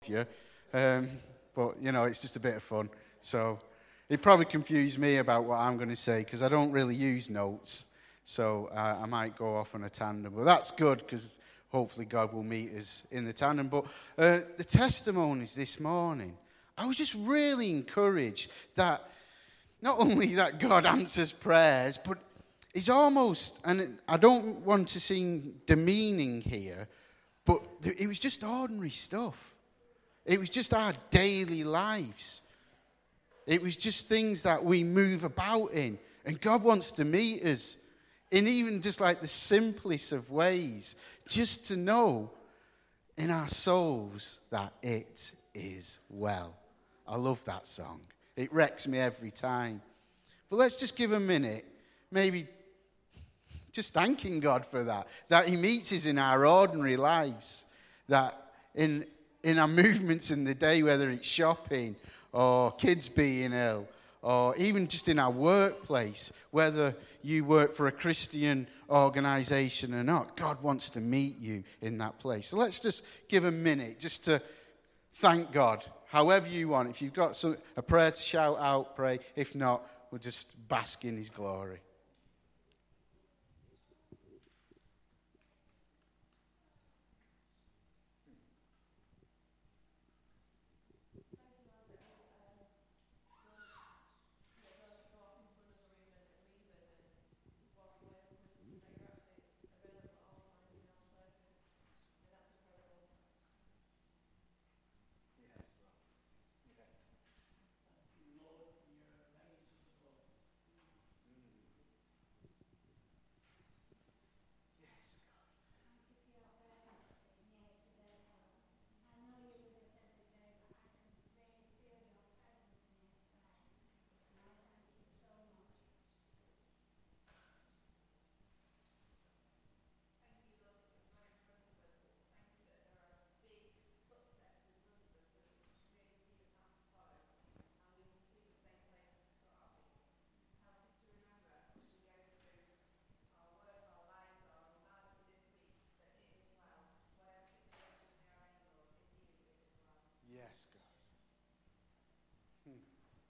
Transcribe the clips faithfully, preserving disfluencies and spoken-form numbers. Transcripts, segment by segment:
you. Um, but, you know, it's just a bit of fun. So it probably confused me about what I'm going to say because I don't really use notes. So uh, I might go off on a tandem. But that's good because hopefully God will meet us in the tandem. But uh, the testimonies this morning, I was just really encouraged that not only that God answers prayers, but it's almost, and I don't want to seem demeaning here, but it was just ordinary stuff. It was just our daily lives. It was just things that we move about in. And God wants to meet us in even just like the simplest of ways, just to know in our souls that it is well. I love that song. It wrecks me every time. But let's just give a minute, maybe just thanking God for that, that he meets us in our ordinary lives, that in in our movements in the day, whether it's shopping or kids being ill, or even just in our workplace, whether you work for a Christian organization or not, God wants to meet you in that place. So let's just give a minute just to thank God, however you want. If you've got some, a prayer to shout out, pray. If not, we'll just bask in his glory. Yes, God. Hmm.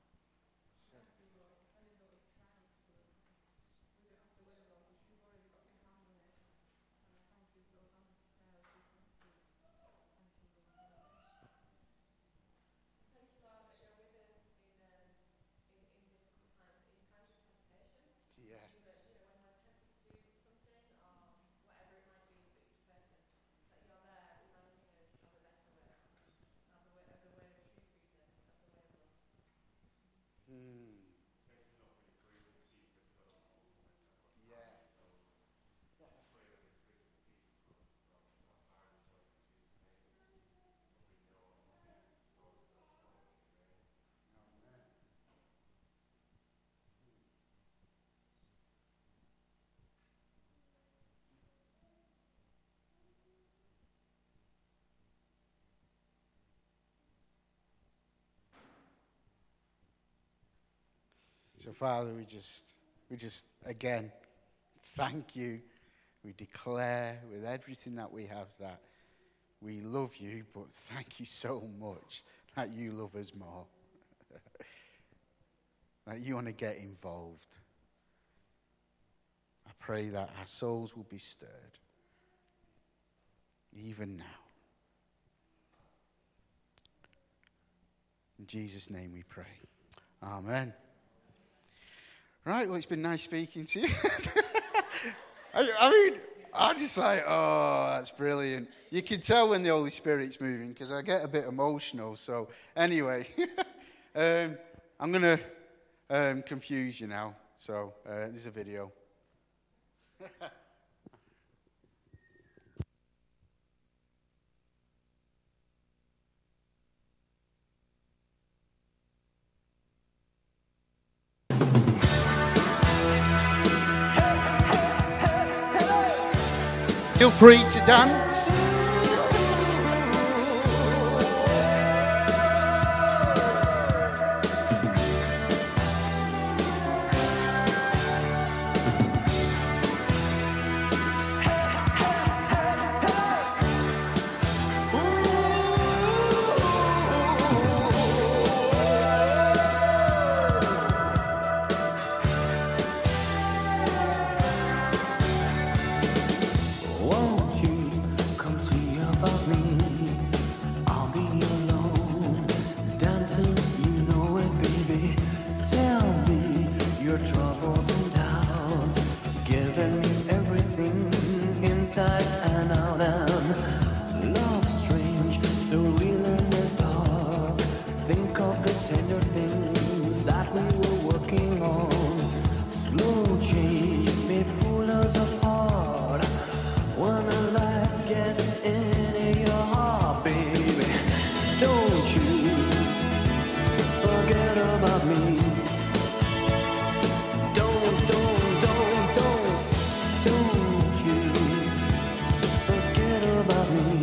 Yeah. Hmm. So, Father, we just, we just, again, thank you. We declare with everything that we have that we love you, but thank you so much that you love us more. That you want to get involved. I pray that our souls will be stirred, even now. In Jesus' name we pray. Amen. Right, well, it's been nice speaking to you. I, I mean, I'm just like, oh, that's brilliant. You can tell when the Holy Spirit's moving because I get a bit emotional. So anyway, um, I'm going to um, confuse you now. So uh, there's a video. Feel free to dance. Don't you forget about me. Don't, don't, don't, don't, don't you forget about me.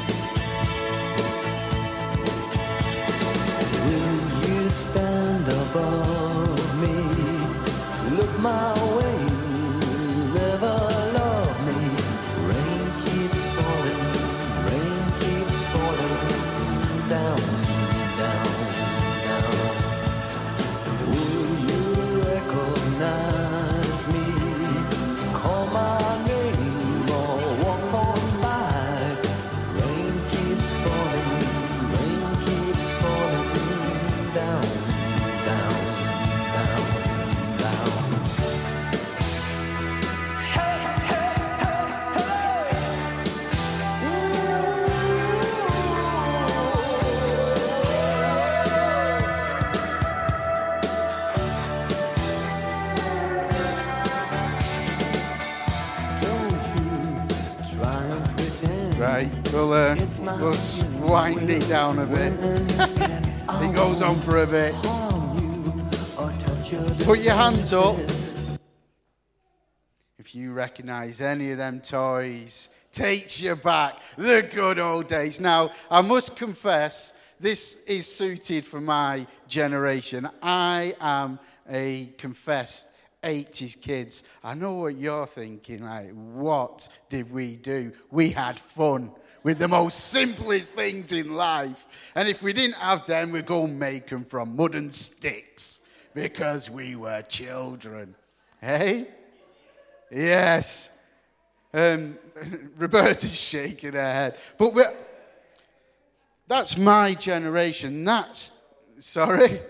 Will you stand above me? Look my way, never love me. Rain keeps falling, rain keeps falling down, down, down. Will you recognize me? Call my name or walk on by. Rain keeps falling, rain keeps falling down, down, down, down. Hey, hey, hey, hey! Ooh. Don't you try and pretend. Right, we'll, uh, we'll s- wind it down a bit. It goes on for a bit. Put your hands up if you recognise any of them toys. Takes you back, the good old days. Now, I must confess, this is suited for my generation. I am a confessed eighties kids. I know what you're thinking, like, what did we do? We had fun with the most simplest things in life. And if we didn't have them, we'd go make them from mud and sticks because we were children. Hey? Yes. Um, Roberta's shaking her head. But we're, that's my generation. That's, sorry?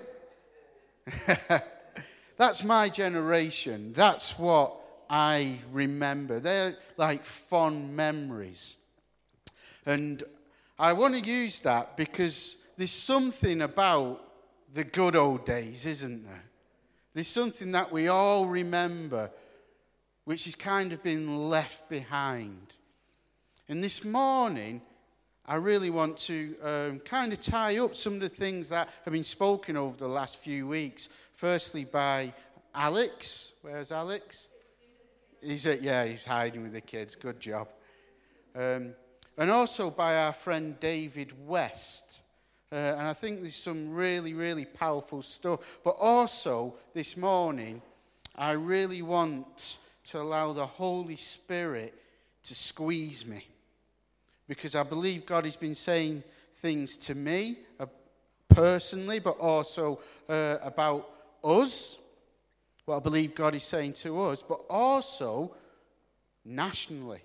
That's my generation. That's what I remember. They're like fond memories. And I want to use that because there's something about the good old days, isn't there? There's something that we all remember, which has kind of been left behind. And this morning, I really want to um, kind of tie up some of the things that have been spoken over the last few weeks. Firstly, by Alex. Where's Alex? He's at, yeah, he's hiding with the kids. Good job. Um, and also by our friend David West. Uh, and I think there's some really, really powerful stuff. But also, this morning, I really want to allow the Holy Spirit to squeeze me. Because I believe God has been saying things to me uh, personally, but also uh, about us, what I believe God is saying to us, but also nationally.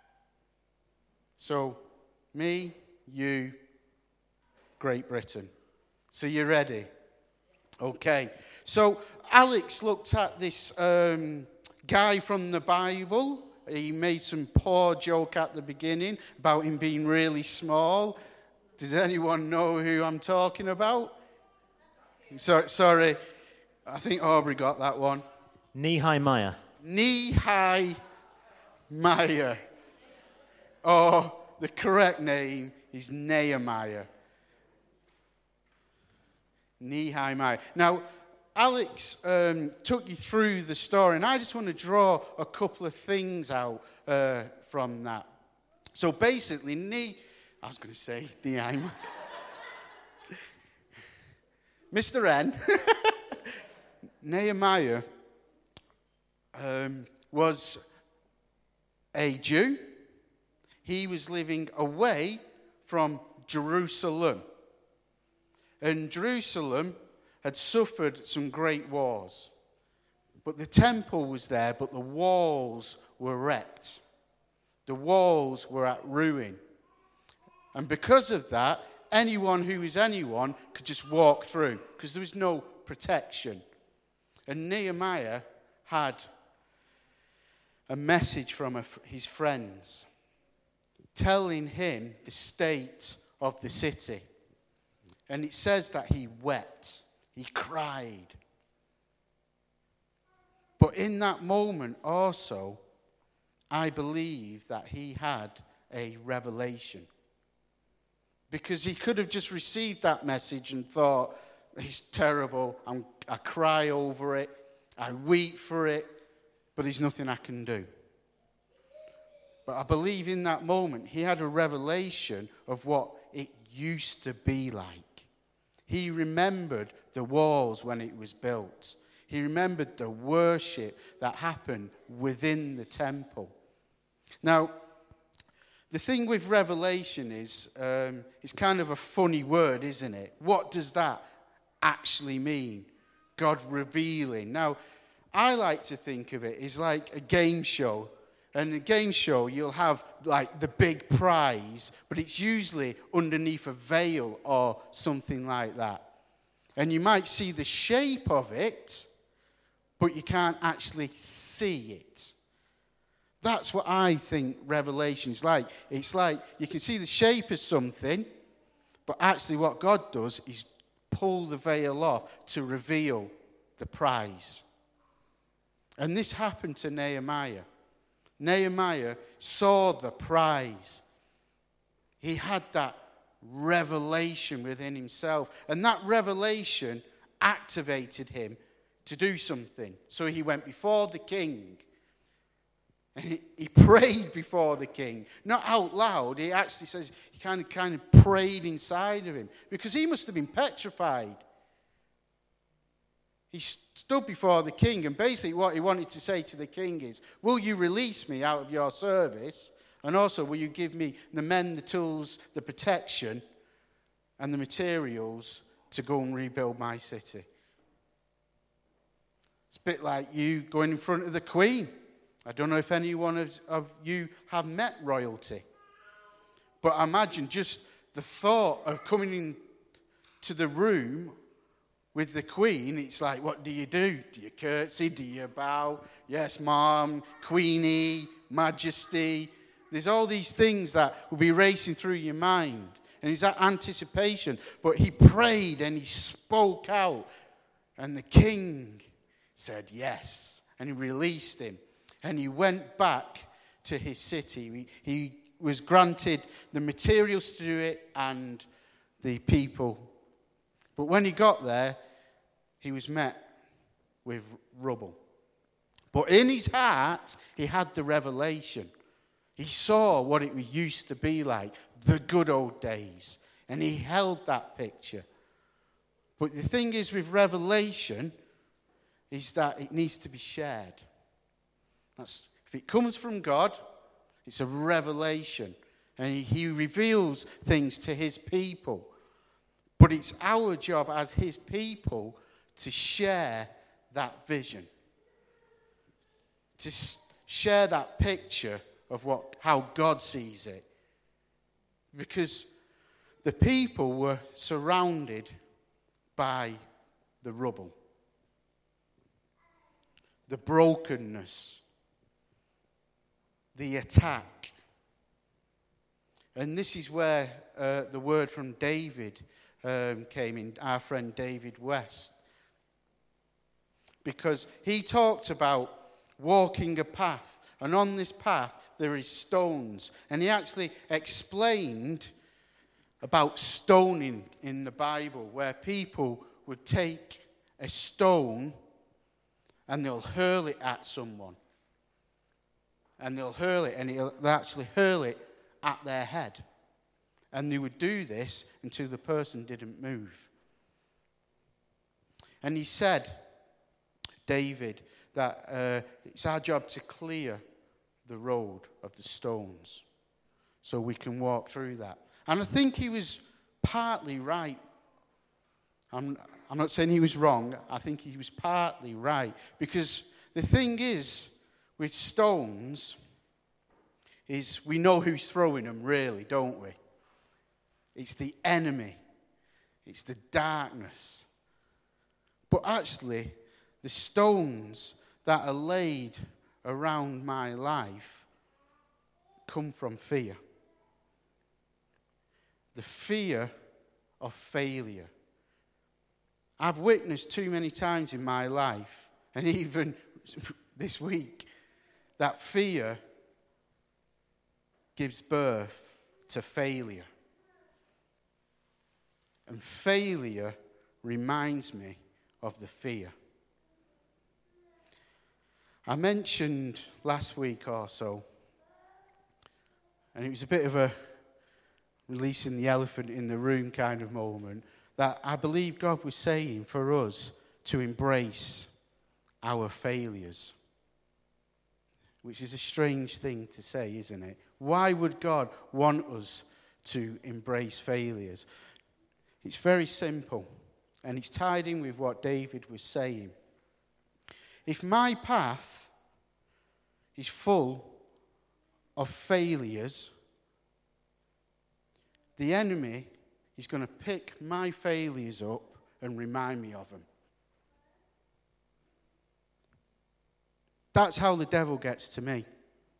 So, me, you, Great Britain. So you ready? Okay. So Alex looked at this um, guy from the Bible. He made some poor joke at the beginning about him being really small. Does anyone know who I'm talking about? So, sorry, I think Aubrey got that one. Nehemiah. Nehemiah. Or the correct name is Nehemiah. Nehemiah. Now, Alex um, took you through the story, and I just want to draw a couple of things out uh, from that. So basically, ne- I was going to say Nehemiah. Mister N. Nehemiah um, was a Jew. He was living away from Jerusalem. And Jerusalem had suffered some great wars. But the temple was there, but the walls were wrecked. The walls were at ruin. And because of that, anyone who was anyone could just walk through, because there was no protection. And Nehemiah had a message from his friends telling him the state of the city. And it says that he wept. He cried. But in that moment also, I believe that he had a revelation. Because he could have just received that message and thought, it's terrible, I'm, I cry over it, I weep for it, but there's nothing I can do. But I believe in that moment, he had a revelation of what it used to be like. He remembered the walls when it was built. He remembered the worship that happened within the temple. Now, the thing with revelation is, um, it's kind of a funny word, isn't it? What does that actually mean? God revealing. Now, I like to think of it as like a game show. And a game show, you'll have like the big prize, but it's usually underneath a veil or something like that. And you might see the shape of it, but you can't actually see it. That's what I think Revelation is like. It's like you can see the shape of something, but actually what God does is pull the veil off to reveal the prize. And this happened to Nehemiah. Nehemiah saw the prize. He had that revelation within himself. And that revelation activated him to do something. So he went before the king. And he, he prayed before the king. Not out loud. He actually says he kind of, kind of prayed inside of him. Because he must have been petrified. He stood before the king, and basically what he wanted to say to the king is, will you release me out of your service? And also, will you give me the men, the tools, the protection, and the materials to go and rebuild my city? It's a bit like you going in front of the Queen. I don't know if any one of, of you have met royalty. But I imagine just the thought of coming into the room with the Queen, it's like, what do you do? Do you curtsy? Do you bow? Yes, Mom, Queenie, Majesty. There's all these things that will be racing through your mind. And it's that anticipation. But he prayed and he spoke out. And the king said yes. And he released him. And he went back to his city. He, he was granted the materials to do it and the people. But when he got there, he was met with rubble. But in his heart, he had the revelation. He saw what it used to be like, the good old days. And he held that picture. But the thing is with revelation is that it needs to be shared. That's, if it comes from God, it's a revelation. And he, he reveals things to his people. But it's our job as his people to share that vision. To s- share that picture of what how God sees it. Because the people were surrounded by the rubble. The brokenness. The attack. And this is where uh, the word from David um, came in, our friend David West. Because he talked about walking a path. And on this path, there is stones. And he actually explained about stoning in the Bible, where people would take a stone and they'll hurl it at someone. And they'll hurl it, and they'll actually hurl it at their head. And they would do this until the person didn't move. And he said, David, that uh, it's our job to clear the road of the stones so we can walk through that. And I think he was partly right. I'm, I'm not saying he was wrong. I think he was partly right. Because the thing is, with stones, is we know who's throwing them, really, don't we? It's the enemy. It's the darkness. But actually, the stones that are laid around my life come from fear. The fear of failure. I've witnessed too many times in my life, and even this week, that fear gives birth to failure. And failure reminds me of the fear. I mentioned last week or so, and it was a bit of a releasing the elephant in the room kind of moment, that I believe God was saying for us to embrace our failures. Which is a strange thing to say, isn't it? Why would God want us to embrace failures? It's very simple, and it's tied in with what David was saying. If my path is full of failures, the enemy is going to pick my failures up and remind me of them. That's how the devil gets to me.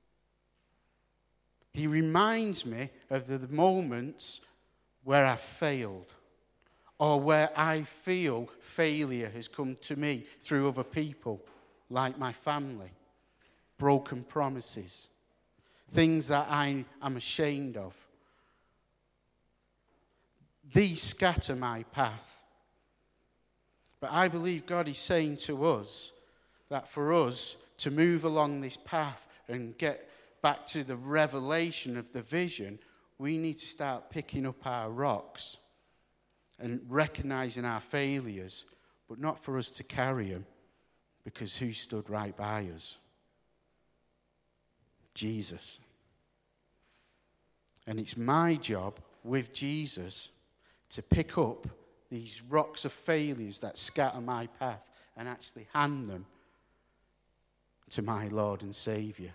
He reminds me of the, the moments where I've failed, or where I feel failure has come to me through other people, like my family, broken promises, things that I am ashamed of. These scatter my path. But I believe God is saying to us that for us to move along this path and get back to the revelation of the vision, we need to start picking up our rocks and recognizing our failures, but not for us to carry them, because who stood right by us? Jesus. And it's my job with Jesus to pick up these rocks of failures that scatter my path and actually hand them to my Lord and Saviour.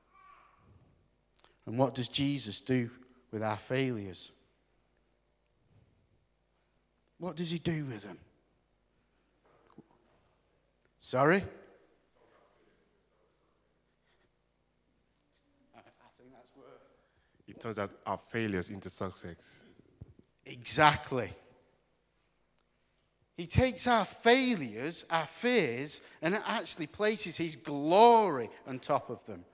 And what does Jesus do with our failures? What does he do with them? Sorry? I, I think that's worth. It turns out our failures into success. Exactly. He takes our failures, our fears, and actually places his glory on top of them.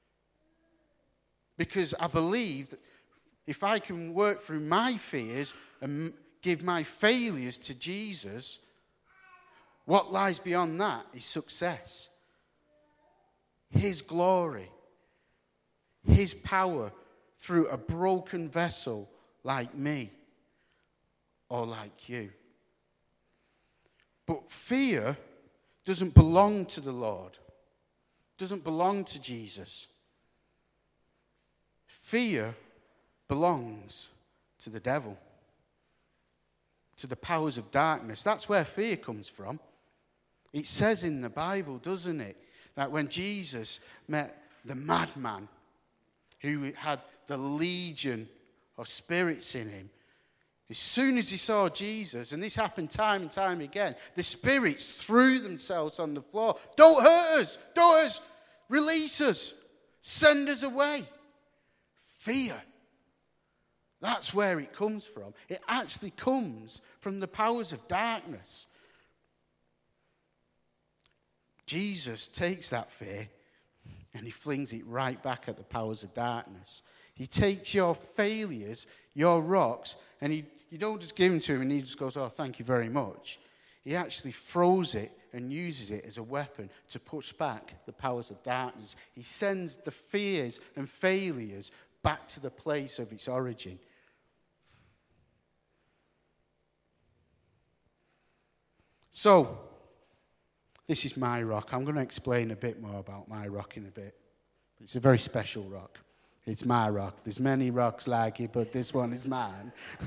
Because I believe that if I can work through my fears and give my failures to Jesus, what lies beyond that is success. His glory, his power through a broken vessel like me or like you. But fear doesn't belong to the Lord, doesn't belong to Jesus. Fear belongs to the devil, to the powers of darkness. That's where fear comes from. It says in the Bible, doesn't it, that when Jesus met the madman who had the legion of spirits in him, as soon as he saw Jesus, and this happened time and time again, the spirits threw themselves on the floor. Don't hurt us! Don't hurt us! Release us! Send us away! Fear. That's where it comes from. It actually comes from the powers of darkness. Jesus takes that fear and he flings it right back at the powers of darkness. He takes your failures, your rocks, and he, you don't just give them to him and he just goes, oh, thank you very much. He actually throws it and uses it as a weapon to push back the powers of darkness. He sends the fears and failures back to the place of its origin. So, this is my rock. I'm going to explain a bit more about my rock in a bit. It's a very special rock. It's my rock. There's many rocks like it, but this one is mine.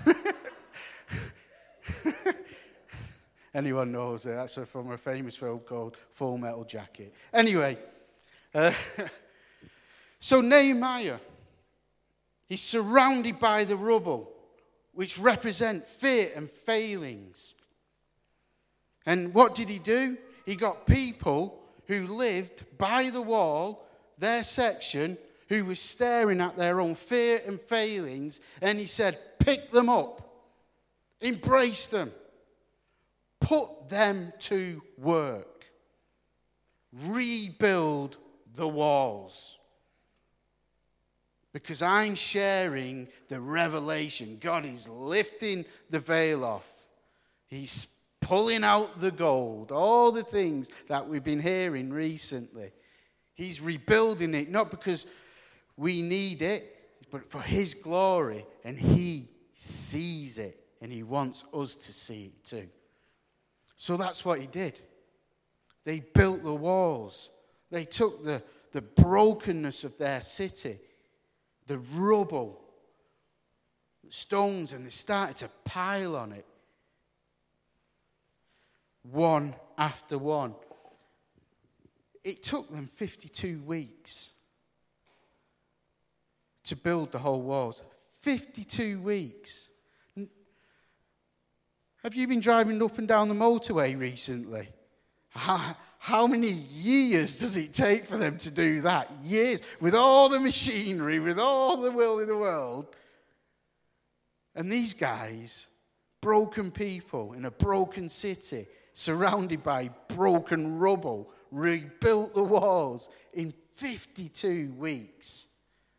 Anyone knows it? That's from a famous film called Full Metal Jacket. Anyway, uh, so Nehemiah, he's surrounded by the rubble, which represent fear and failings. And what did he do? He got people who lived by the wall, their section, who were staring at their own fear and failings, and he said, pick them up, embrace them, put them to work, rebuild the walls. Because I'm sharing the revelation. God is lifting the veil off. He's pulling out the gold, all the things that we've been hearing recently. He's rebuilding it, not because we need it, but for his glory. And he sees it, and he wants us to see it too. So that's what he did. They built the walls. They took the, the brokenness of their city, the rubble, the stones, and they started to pile on it. One after one. It took them fifty-two weeks to build the whole walls. fifty-two weeks. Have you been driving up and down the motorway recently? How, how many years does it take for them to do that? Years. With all the machinery, with all the will in the world. And these guys, broken people in a broken city, surrounded by broken rubble, rebuilt the walls in fifty-two weeks.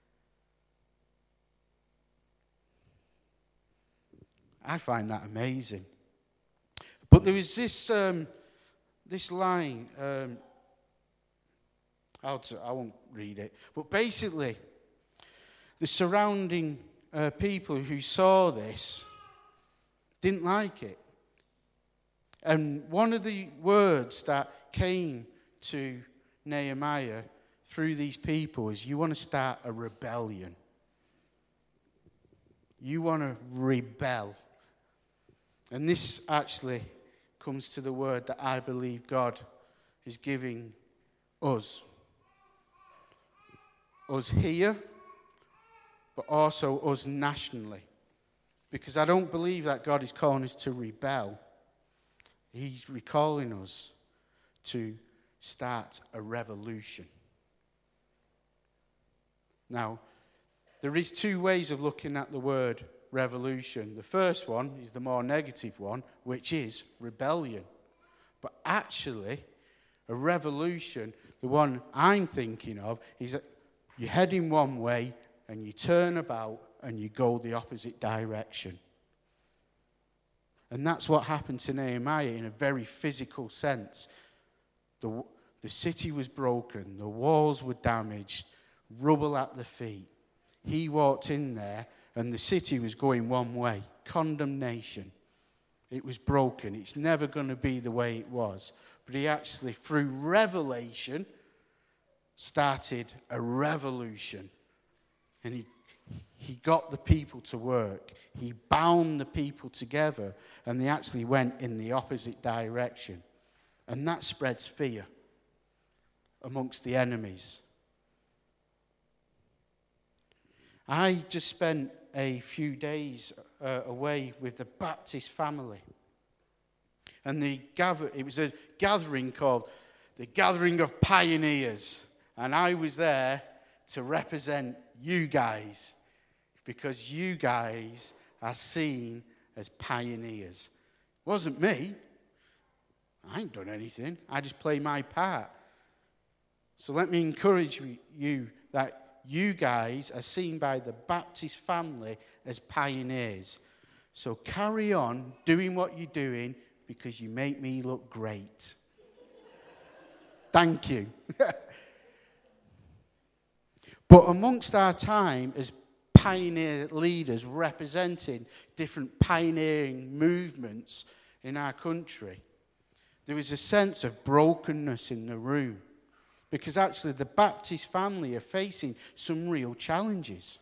I find that amazing. But there was this um, this line. Um, I'll t- I won't read it. But basically, the surrounding uh, people who saw this didn't like it. And one of the words that came to Nehemiah through these people is, you want to start a rebellion. You want to rebel. And this actually comes to the word that I believe God is giving us. Us here, but also us nationally. Because I don't believe that God is calling us to rebel. He's recalling us to start a revolution. Now, there is two ways of looking at the word revolution. The first one is the more negative one, which is rebellion. But actually, a revolution, the one I'm thinking of, is that you're heading one way and you turn about and you go the opposite direction. And that's what happened to Nehemiah in a very physical sense. The, the city was broken, the walls were damaged, rubble at the feet. He walked in there and the city was going one way, condemnation. It was broken. It's never going to be the way it was. But he actually, through revelation, started a revolution. And he He got the people to work. He bound the people together, and they actually went in the opposite direction. And that spreads fear amongst the enemies. I just spent a few days uh, away with the Baptist family. And they gather, it was a gathering called the Gathering of Pioneers. And I was there to represent you guys, because you guys are seen as pioneers. It wasn't me. I ain't done anything. I just play my part. So let me encourage you that you guys are seen by the Baptist family as pioneers. So carry on doing what you're doing, because you make me look great. Thank you. But amongst our time as pioneer leaders representing different pioneering movements in our country, there was a sense of brokenness in the room, because actually the Baptist family are facing some real challenges.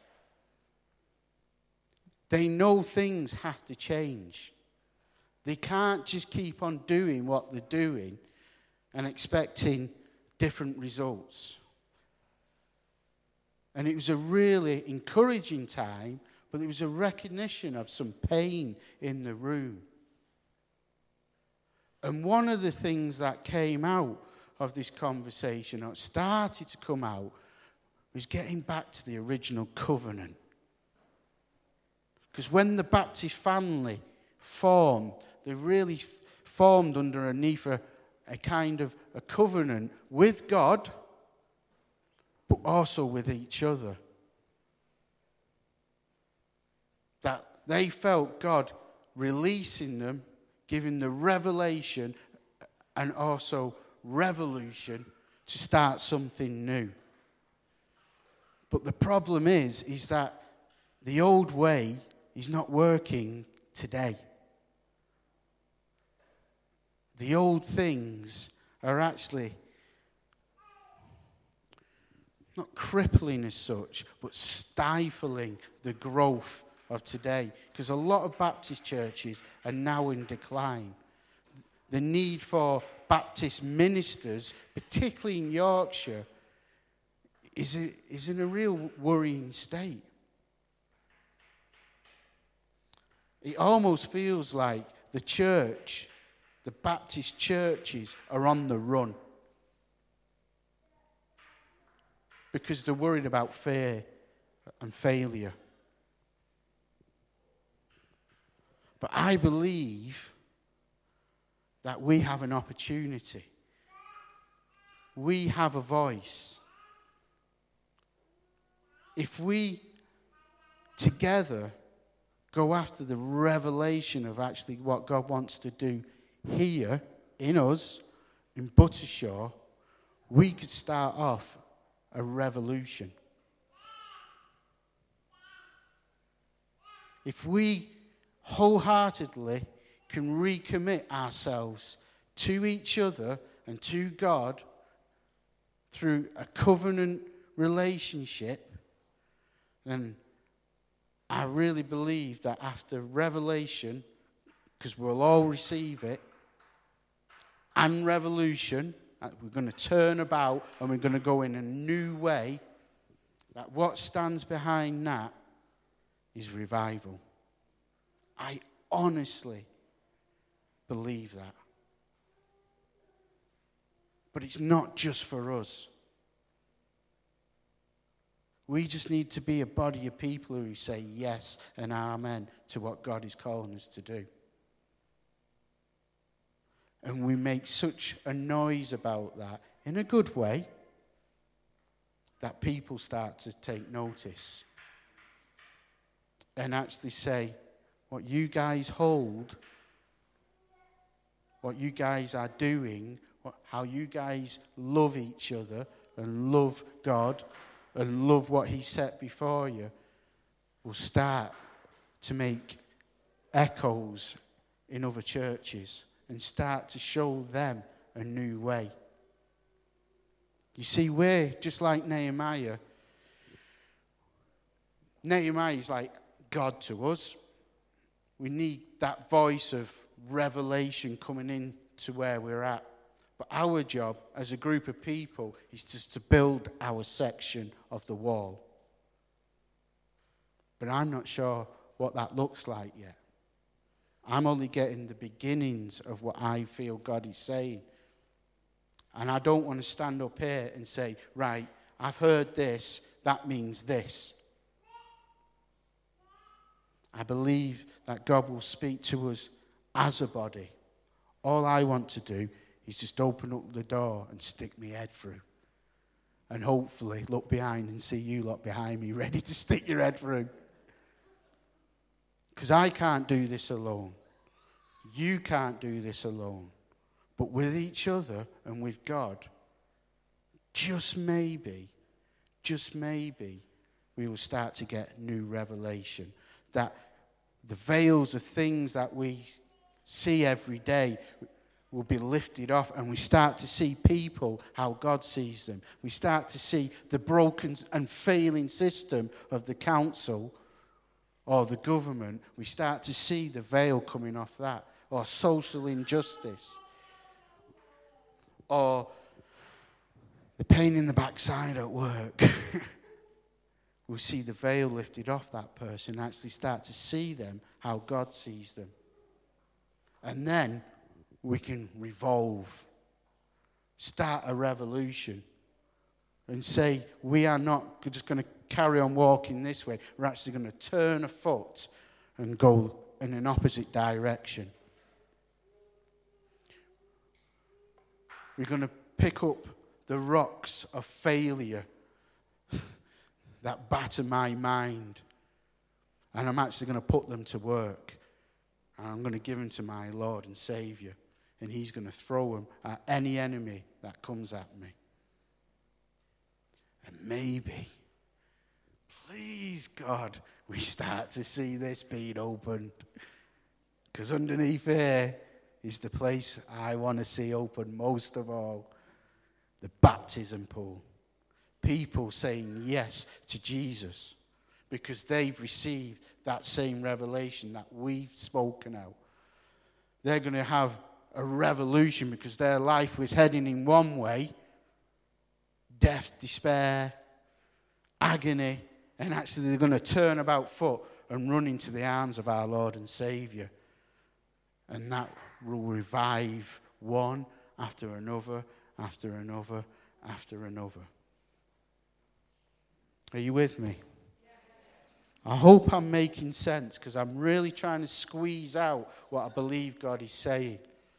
They know things have to change. They can't just keep on doing what they're doing and expecting different results. And it was a really encouraging time, but there was a recognition of some pain in the room. And one of the things that came out of this conversation, or started to come out, was getting back to the original covenant. Because when the Baptist family formed, they really formed underneath a, a kind of a covenant with God, but also with each other. that they felt God releasing them, giving the revelation and also revolution to start something new. But the problem is, is that the old way is not working today. The old things are actually not crippling as such, but stifling the growth of today. Because a lot of Baptist churches are now in decline. The need for Baptist ministers, particularly in Yorkshire, is, a, is in a real worrying state. It almost feels like the church, the Baptist churches, are on the run. Because they're worried about fear and failure. But I believe that we have an opportunity. We have a voice. If we together go after the revelation of actually what God wants to do here, in us, in Buttershaw, we could start off a revolution. If we wholeheartedly can recommit ourselves to each other and to God through a covenant relationship, then I really believe that after revelation, because we'll all receive it, and revolution, we're going to turn about and we're going to go in a new way, that what stands behind that is revival. I honestly believe that. But it's not just for us. We just need to be a body of people who say yes and amen to what God is calling us to do. And we make such a noise about that, in a good way, that people start to take notice. And actually say, what you guys hold, what you guys are doing, what, how you guys love each other and love God and love what he set before you, will start to make echoes in other churches and start to show them a new way. You see, we're just like Nehemiah. Nehemiah is like God to us. We need that voice of revelation coming in to where we're at. But our job as a group of people is just to build our section of the wall. But I'm not sure what that looks like yet. I'm only getting the beginnings of what I feel God is saying. And I don't want to stand up here and say, right, I've heard this, that means this. I believe that God will speak to us as a body. All I want to do is just open up the door and stick my head through. And hopefully look behind and see you lot behind me ready to stick your head through. Because I can't do this alone. You can't do this alone. But with each other and with God, just maybe, just maybe, we will start to get new revelation. That the veils of things that we see every day will be lifted off, and we start to see people how God sees them. We start to see the broken and failing system of the council or the government. We start to see the veil coming off that, or social injustice, or the pain in the backside at work. We'll see the veil lifted off that person and actually start to see them how God sees them. And then we can revolve, start a revolution, and say, we are not just going to carry on walking this way. We're actually going to turn a foot and go in an opposite direction. We're going to pick up the rocks of failure that batter my mind. And I'm actually going to put them to work. And I'm going to give them to my Lord and Saviour. And he's going to throw them at any enemy that comes at me. And maybe, please God, we start to see this being opened. Because underneath here is the place I want to see open most of all. The baptism pool. People saying yes to Jesus because they've received that same revelation that we've spoken out. They're going to have a revolution because their life was heading in one way. Death, despair, agony. And actually they're going to turn about foot and run into the arms of our Lord and Saviour. And that will revive one after another, after another, after another. Are you with me? I hope I'm making sense because I'm really trying to squeeze out what I believe God is saying.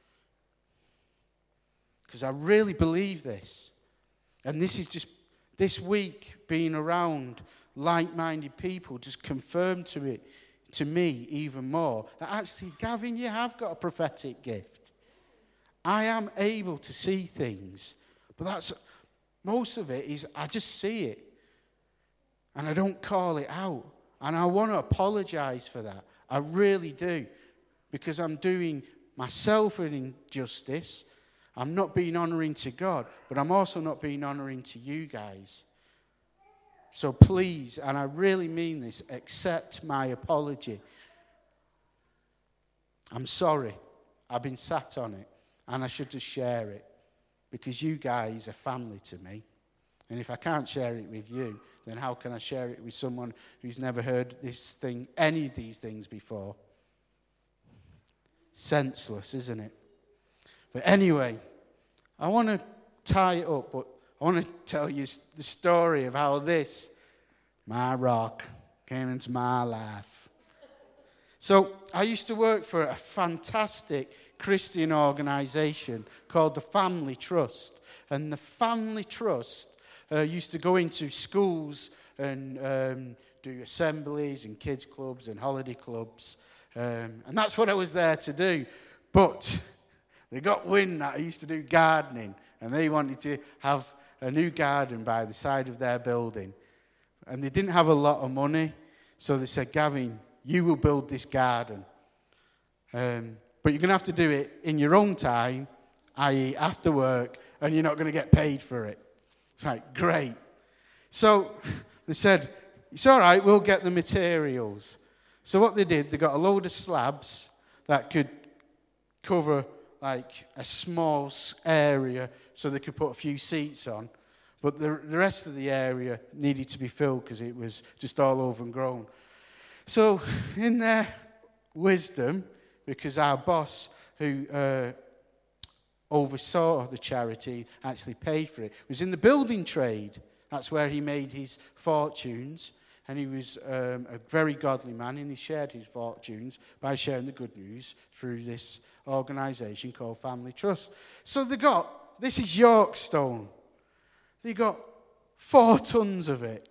Because I really believe this. And this is just, this week, being around like-minded people just confirmed to it, to me even more, that actually, Gavin, you have got a prophetic gift. I am able to see things. But that's, most of it is, I just see it. And I don't call it out. And I want to apologize for that. I really do. Because I'm doing myself an injustice. I'm not being honoring to God. But I'm also not being honoring to you guys. So please, and I really mean this, accept my apology. I'm sorry. I've been sat on it. And I should just share it. Because you guys are family to me. And if I can't share it with you, then how can I share it with someone who's never heard this thing, any of these things before? Senseless, isn't it? But anyway, I want to tie it up, but I want to tell you the story of how this, my rock, came into my life. So I used to work for a fantastic Christian organisation called the Family Trust. And the Family Trust Uh, used to go into schools and um, do assemblies and kids clubs and holiday clubs. Um, and that's what I was there to do. But they got wind that I used to do gardening. And they wanted to have a new garden by the side of their building. And they didn't have a lot of money. So they said, Gavin, you will build this garden. Um, but you're going to have to do it in your own time, that is after work. And you're not going to get paid for it. It's like, great. So they said, it's all right, we'll get the materials. So what they did, they got a load of slabs that could cover like a small area so they could put a few seats on. But the, the rest of the area needed to be filled because it was just all overgrown. So in their wisdom, because our boss who uh, oversaw the charity, actually paid for it, was in the building trade. That's where he made his fortunes. And he was um, a very godly man, and he shared his fortunes by sharing the good news through this organisation called Family Trust. So they got, this is York stone. They got four tons of it.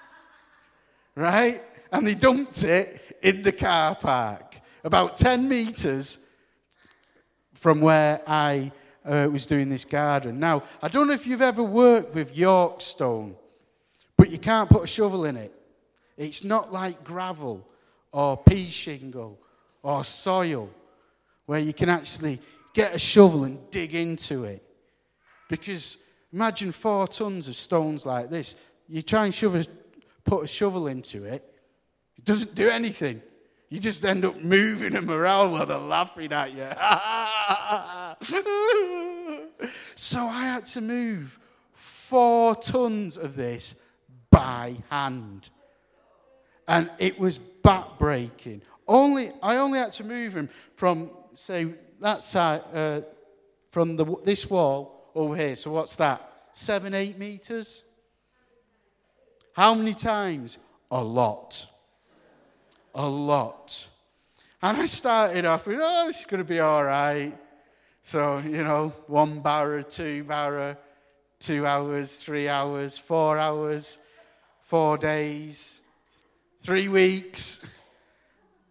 Right? And they dumped it in the car park, about ten metres from where I uh, was doing this garden. Now, I don't know if you've ever worked with York stone, but you can't put a shovel in it. It's not like gravel or pea shingle or soil where you can actually get a shovel and dig into it. Because imagine four tons of stones like this. You try and shove a, put a shovel into it, it doesn't do anything. You just end up moving them around while they're laughing at you. So I had to move four tons of this by hand. And it was back-breaking. Only I only had to move them from, say, that side, uh, from the, this wall over here. So what's that? Seven, eight meters? How many times? A lot. A lot. And I started off with, oh, this is going to be all right. So, you know, one barrow, two barrow, two hours, three hours, four hours, four days, three weeks,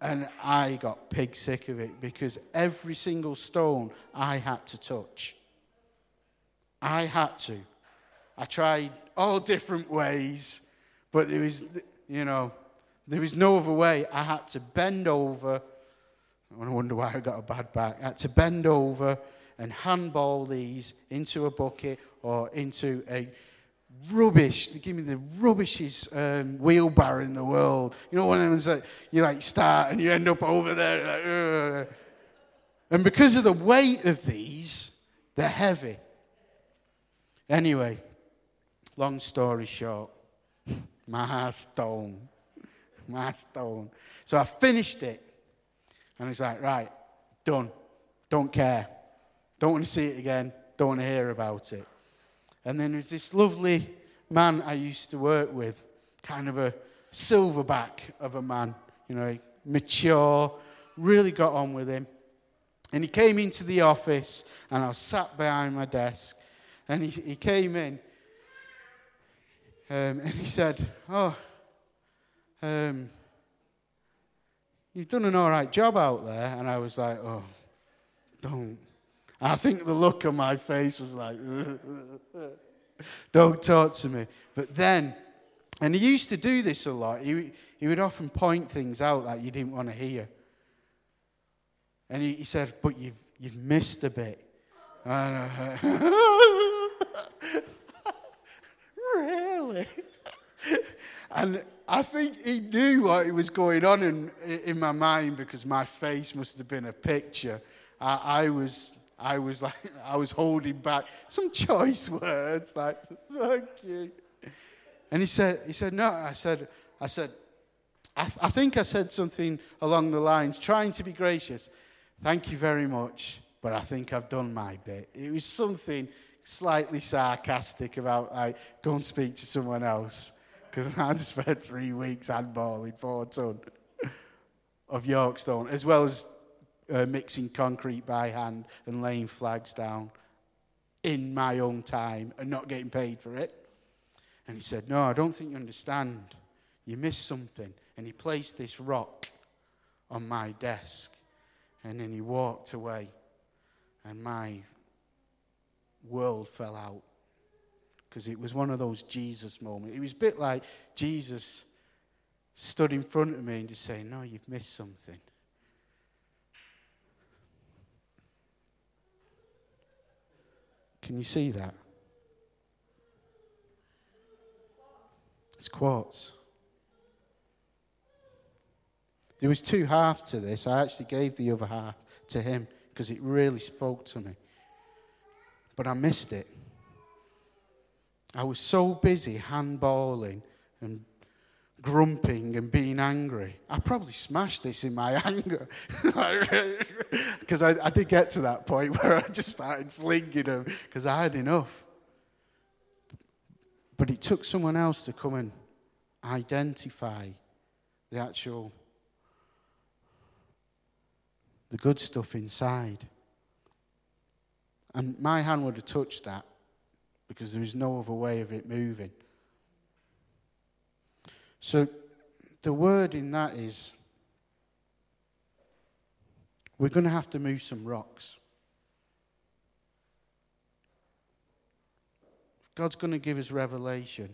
And I got pig sick of it because every single stone I had to touch. I had to. I tried all different ways, but there was, you know, there was no other way. I had to bend over. I wonder why I got a bad back. I had to bend over and handball these into a bucket or into a rubbish. They give me the rubbishest um, wheelbarrow in the world. You know, one of them's like, you like start and you end up over there. Like, ugh. And because of the weight of these, they're heavy. Anyway, long story short, my stone, my stone. So I finished it. And it's like, right, done. Don't care. Don't want to see it again. Don't want to hear about it. And then there's this lovely man I used to work with, kind of a silverback of a man, you know, mature, really got on with him. And he came into the office, and I was sat behind my desk, and he, he came in, um, and he said, oh, um, you've done an all right job out there. And I was like, oh, don't. And I think the look on my face was like, don't talk to me. But then, and he used to do this a lot, he, he would often point things out that you didn't want to hear. And he, he said, but you've, you've missed a bit. And I, really? And I think he knew what was going on in, in my mind because my face must have been a picture. I, I was... I was like, I was holding back some choice words, like, thank you. And he said, he said, no, I said, I said, I, th- I think I said something along the lines, trying to be gracious. Thank you very much, but I think I've done my bit. It was something slightly sarcastic about, like, go and speak to someone else. Because I just spent three weeks handballing four ton of Yorkstone, as well as Uh, mixing concrete by hand and laying flags down in my own time and not getting paid for it. And he said, no, I don't think you understand. You missed something. And he placed this rock on my desk. And then he walked away. And my world fell out. Because it was one of those Jesus moments. It was a bit like Jesus stood in front of me and just saying, no, you've missed something. Can you see that? It's quartz. There was two halves to this. I actually gave the other half to him because it really spoke to me. But I missed it. I was so busy handballing and grumping and being angry. I probably smashed this in my anger. Because I, I did get to that point where I just started flinging them because I had enough. But it took someone else to come and identify the actual, the good stuff inside. And my hand would have touched that because there was no other way of it moving. So the word in that is, we're going to have to move some rocks. God's going to give us revelation.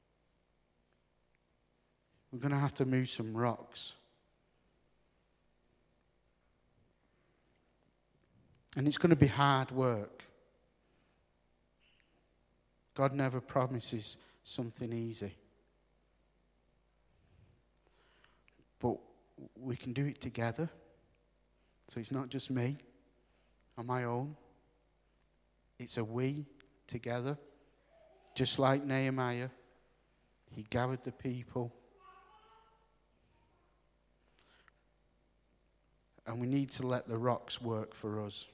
We're going to have to move some rocks. And it's going to be hard work. God never promises something easy. But we can do it together. So it's not just me on my own. It's a we together. Just like Nehemiah, he gathered the people. And we need to let the rocks work for us.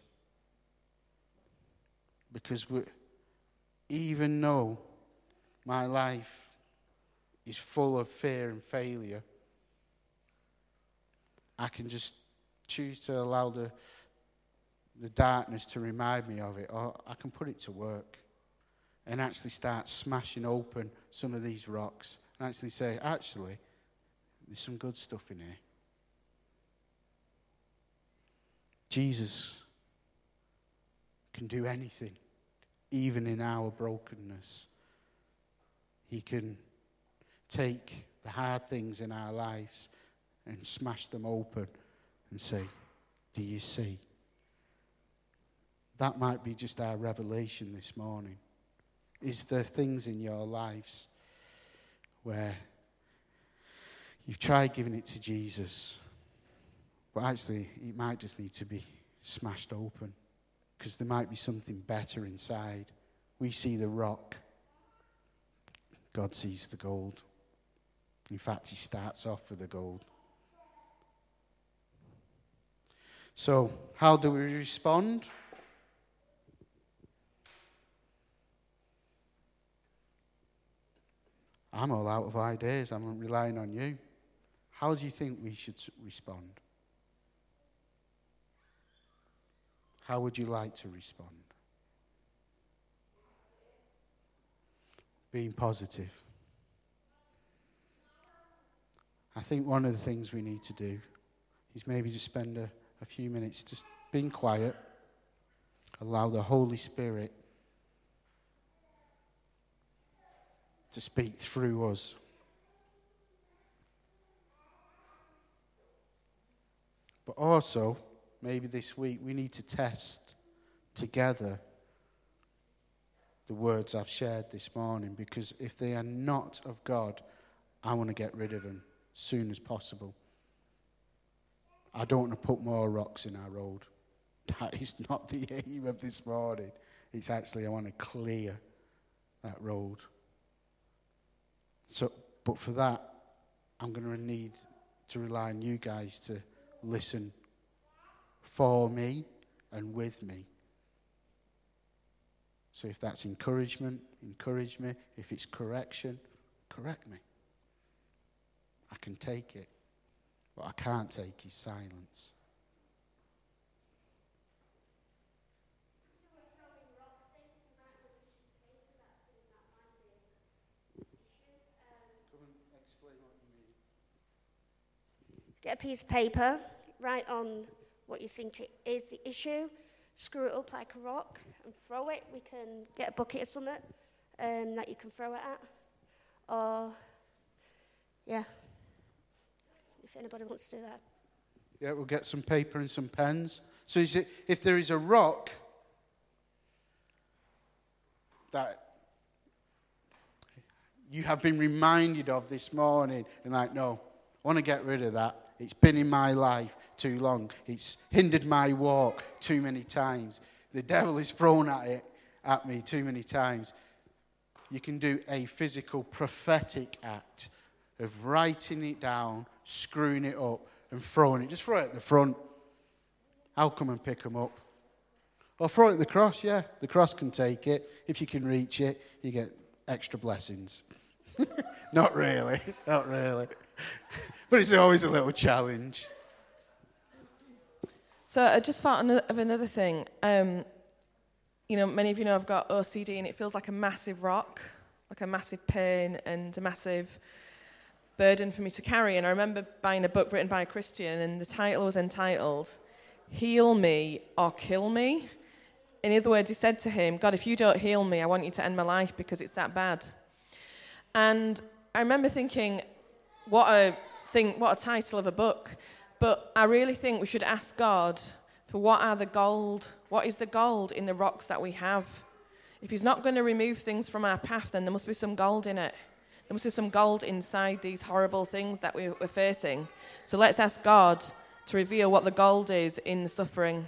Because we, even though my life is full of fear and failure, I can just choose to allow the, the darkness to remind me of it, or I can put it to work and actually start smashing open some of these rocks and actually say, actually, there's some good stuff in here. Jesus can do anything, even in our brokenness. He can take the hard things in our lives and smash them open and say, do you see? That might be just our revelation this morning. Is there things in your lives where you've tried giving it to Jesus, but actually it might just need to be smashed open because there might be something better inside. We see the rock. God sees the gold. In fact, he starts off with the gold. So, how do we respond? I'm all out of ideas. I'm relying on you. How do you think we should respond? How would you like to respond? Being positive. I think one of the things we need to do is maybe just spend a, a few minutes just being quiet, allow the Holy Spirit to speak through us. But also, maybe this week we need to test together the words I've shared this morning, because if they are not of God, I want to get rid of them as soon as possible. I don't want to put more rocks in our road. That is not the aim of this morning. It's actually I want to clear that road. So, but for that, I'm going to need to rely on you guys to listen for me and with me. So if that's encouragement, encourage me. If it's correction, correct me. I can take it. What I can't take is silence. Get a piece of paper, write on what you think it is the issue, screw it up like a rock and throw it. We can get a bucket or something um, that you can throw it at. Or, yeah, if anybody wants to do that. Yeah, we'll get some paper and some pens. So is it, if there is a rock that you have been reminded of this morning, and like, no, I want to get rid of that. It's been in my life too long. It's hindered my walk too many times. The devil is thrown at it at me too many times. You can do a physical prophetic act of writing it down, screwing it up, and throwing it. Just throw it at the front. I'll come and pick them up. Or throw it at the cross, yeah. The cross can take it. If you can reach it, you get extra blessings. Not really, not really. But it's always a little challenge. So I just thought of another thing. Um, you know, many of you know I've got O C D, and it feels like a massive rock, like a massive pain and a massive burden for me to carry. And I remember buying a book written by a Christian, and the title was entitled, Heal Me or Kill Me. In other words, he said to him, God, if you don't heal me, I want you to end my life because it's that bad. And I remember thinking, what a thing, what a title of a book. But I really think we should ask God for what are the gold, what is the gold in the rocks that we have? If he's not going to remove things from our path, then there must be some gold in it. There must be some gold inside these horrible things that we're facing. So let's ask God to reveal what the gold is in the suffering.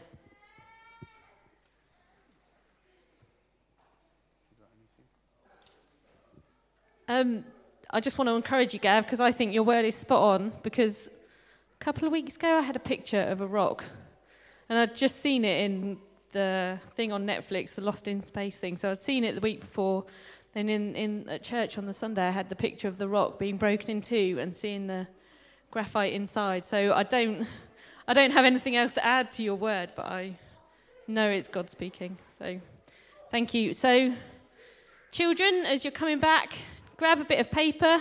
Um, I just want to encourage you, Gav, because I think your word is spot on, because a couple of weeks ago I had a picture of a rock, and I'd just seen it in the thing on Netflix, the Lost in Space thing. So I'd seen it the week before. Then in, in at church on the Sunday, I had the picture of the rock being broken in two and seeing the graphite inside. So I don't, I don't have anything else to add to your word, but I know it's God speaking. So thank you. So children, as you're coming back, grab a bit of paper.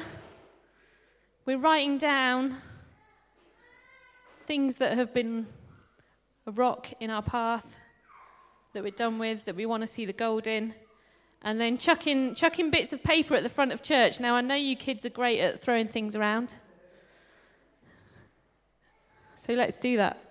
We're writing down things that have been a rock in our path that we're done with, that we want to see the gold in, and then chucking, chucking bits of paper at the front of church. Now, I know you kids are great at throwing things around, so let's do that.